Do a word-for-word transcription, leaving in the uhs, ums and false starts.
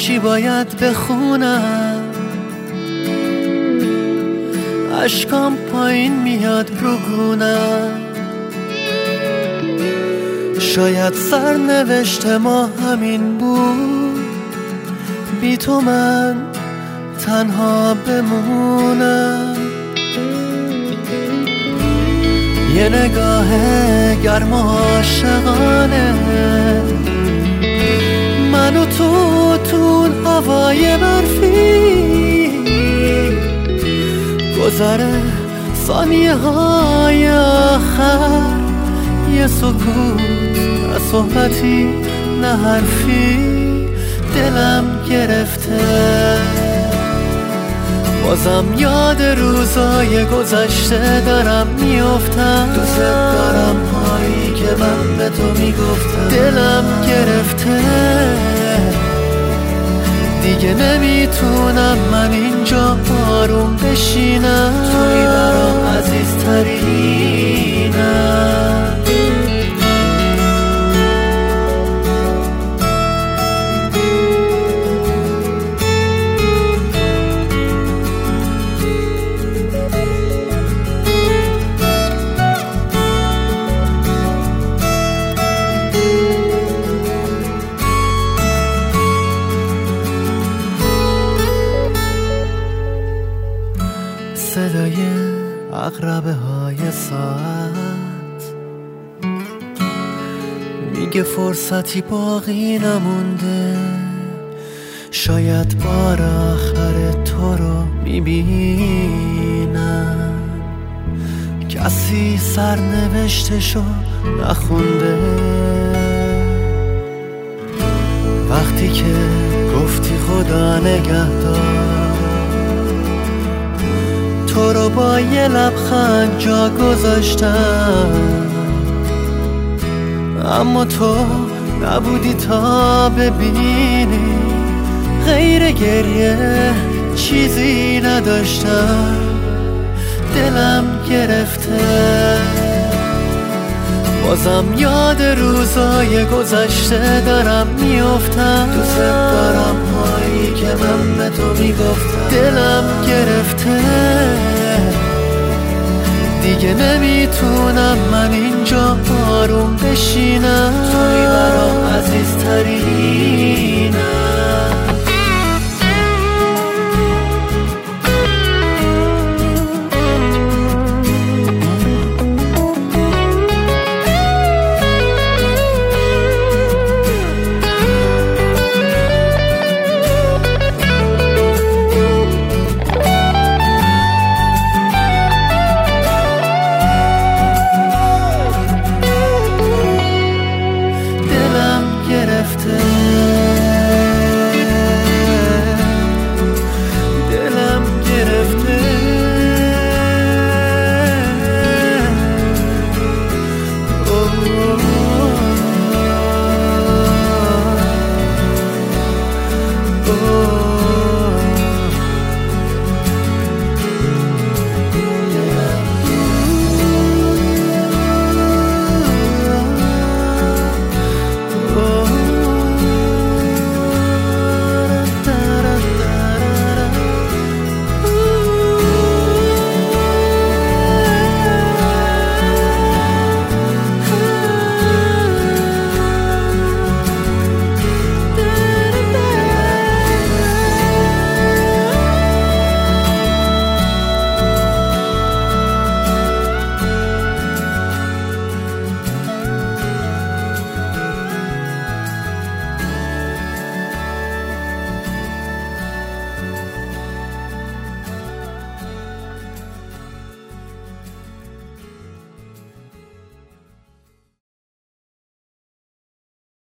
چی باید بخونم؟ اشکام پایین میاد رو گونم. شاید سرنوشت ما همین بود، بی تو من تنها بمونم. یه نگاه گرم و عاشقانه، من و تو تو هوای برفی، گذره ثانیه های آخر، یه سکوت نه صحبتی نه حرفی، دلم گرفته. بازم یاد روزای گذشته دارم میافتم، دوست دارم هایی که من به تو میگفتم. دلم گرفته دیگه، نمیتونم من اینجا آروم بشینم، توی برام عزیزترینم. صدای عقربه های ساعت میگه فرصتی باقی نمونده، شاید بار آخر تو رو میبینم. کسی سرنوشتشو نخونده، وقتی که گفتی خدا نگهدار، تو رو با یه لبخند جا گذاشتم، اما تو نبودی تا ببینی، غیر گریه چیزی نداشتم. دلم گرفته بازم یاد روزای گذشته دارم میافتم، دوست دارم هایی که من به تو میگفتم. دلم گرفته دیگه، نمیتونم من اینجا آروم بشینم، توی برام عزیزترینم.